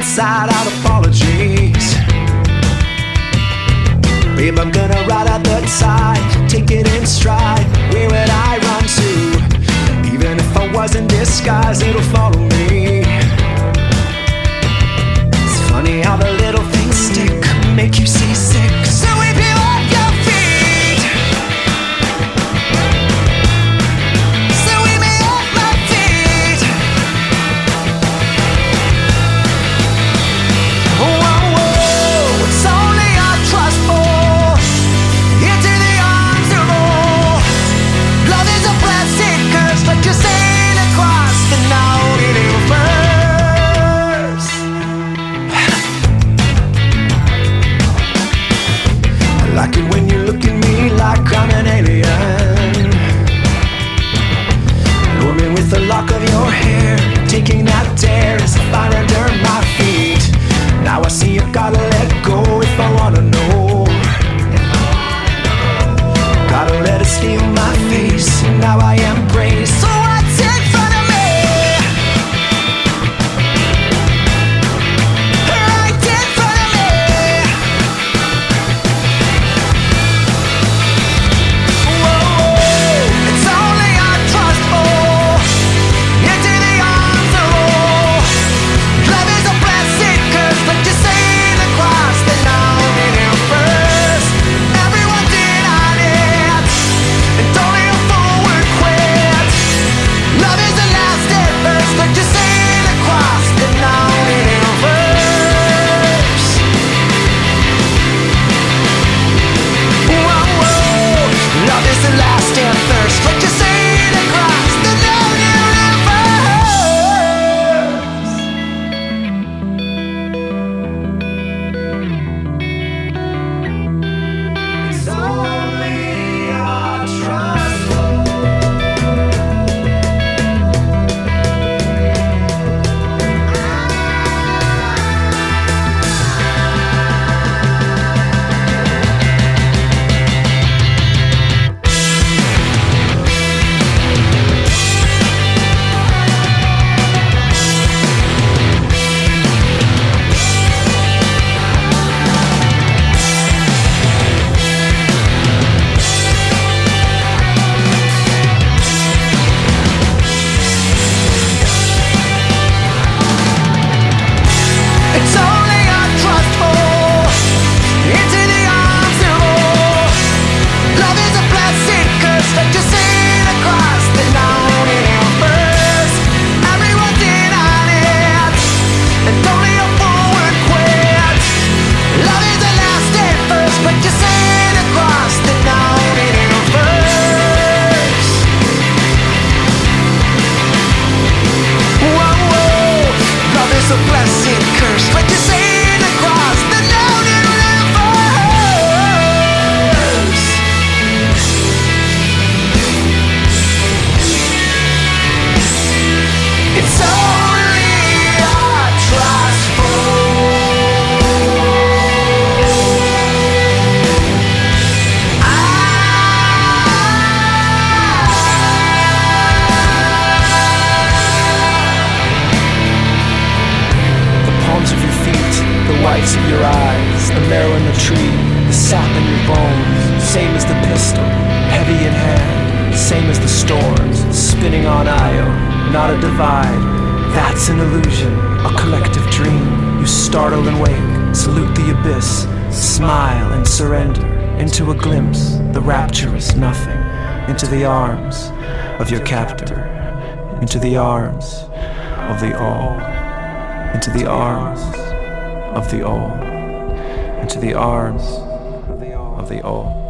inside out apologies. Babe, I'm gonna ride out the tide, take it in stride. Where would I run to? Even if I was in disguise, it'll follow me. It's funny how the little things stick, make you seasick. So if you off your feet, so we may off my feet. Whoa, whoa, it's only our trust fall into the arms of all. Love is a plastic curse, like you sail across the known universe. I like it when you look at me like I'm an alien. Lure me with the lock of your hair, taking that dare as I find under my feet. Now I see you gotta let go if I wanna know. Gotta let it steal my face, and now I embrace. So what's in front of me? Right in front of me. Whoa, it's only our trust fall into the arms of all. Love is a plastic curse, like you sail across the known universe. Everyone denied it, and only a fool would quit. Love is the last and first, like you sail across the known universe. Whoa, whoa, love is the last and first, like you sail across the known universe. It's only our trust. It's only our trust fall into the arms of all. Love is a plastic curse, like you sail across the known universe. Everyone denied it, and only a fool would quit. Love is the last and first, but you sail across the known universe. Whoa, whoa, love is a blessed curse, like you sail across the known universe. It's only our trust The palms of your feet, the whites of your eyes, the marrow in the tree, the sap in your bones, same as the pistol, heavy in hand, same as the storms, spinning on Io, not a divide. That's an illusion, a collective dream. You startle and wake, salute the abyss, smile and surrender into a glimpse, the rapturous nothing, into the arms of your captor, into the arms of the all, into the arms of the all, into the arms of the all.